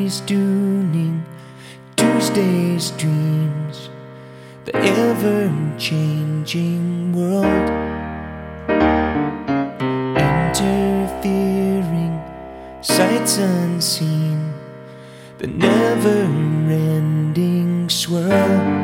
Monday's tuning, Tuesday's dreams, the ever-changing world, interfering, sights unseen, the never-ending swirl.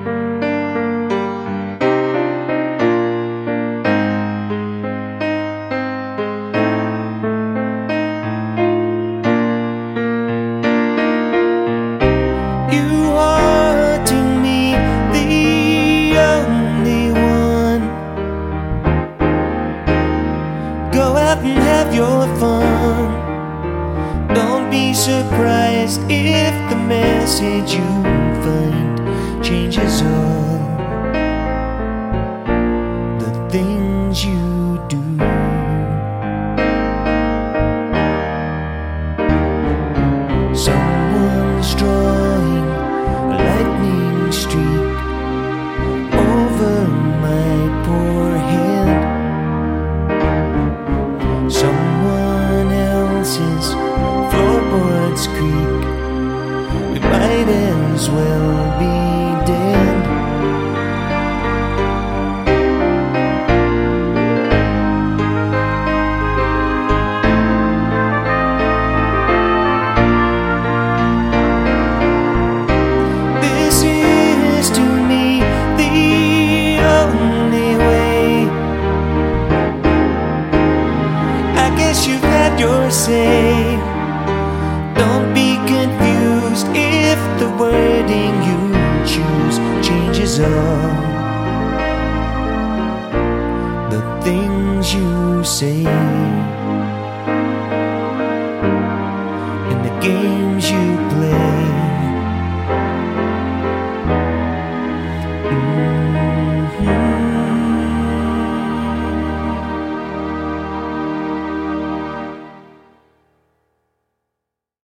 And have your fun. Don't be surprised if the message you find changes all the things you do. Someone's drawing a lightning streak over my poor head. Someone else's floorboards creak. We might as well be dead. This is to me the only way. I guess you've had your say. Don't be confused if the wording you choose changes all the things you say and the games you